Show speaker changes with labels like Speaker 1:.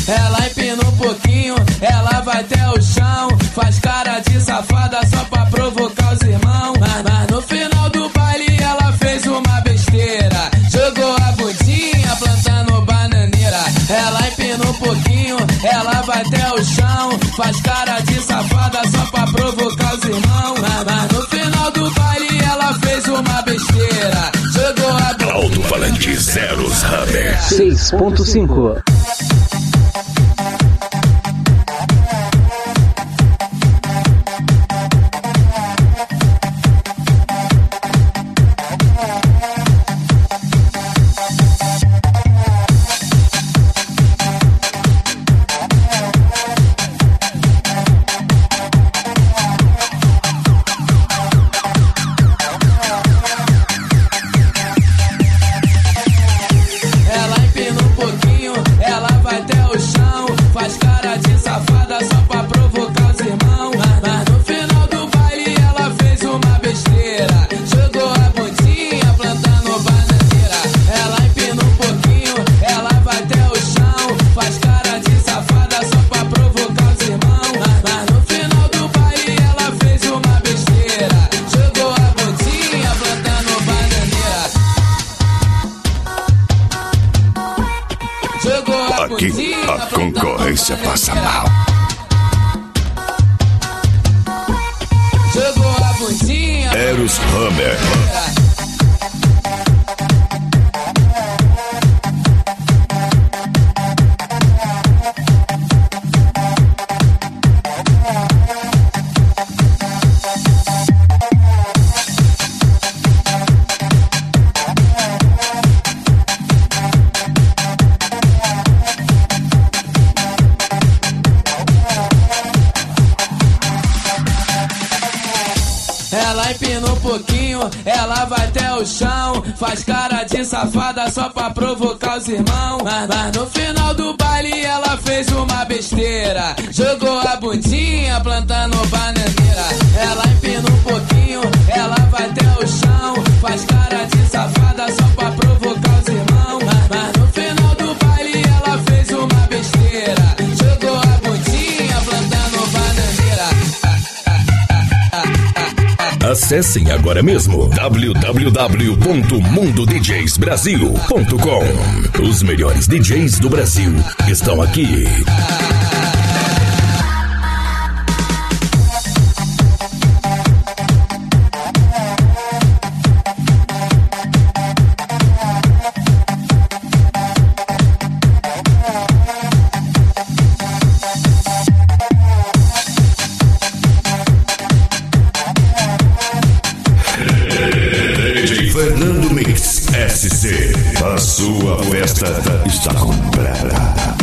Speaker 1: Ela empina um pouquinho, ela vai até o chão. Faz cara de safada só pra provocar os irmãos. Mas no final do baile ela fez uma besteira. Jogou a bundinha plantando bananeira. Ela empina um pouquinho, ela vai até o chão. Faz cara de safada só pra provocar os irmãos. Mas no final do baile ela fez uma besteira. Jogou a bundinha.
Speaker 2: Alto-falante Zeros Hammer
Speaker 3: 6.5.
Speaker 2: Aqui a concorrência passa mal.
Speaker 1: Jogou a bundinha.
Speaker 2: Eros Hammer.
Speaker 1: Ela empina um pouquinho, ela vai até o chão. Faz cara de safada só pra provocar os irmãos. Mas no final do baile ela fez uma besteira. Jogou a bundinha plantando bananeira. Ela empina um pouquinho, ela vai até o chão. Faz cara de safada só pra provocar os irmãos. Mas no final do baile ela fez uma besteira. Jogou a bundinha plantando bananeira.
Speaker 2: Acessem agora mesmo www.mundodjsbrasil.com. Os melhores DJs do Brasil estão aqui. Fernando Mix SC. A sua festa está comprada.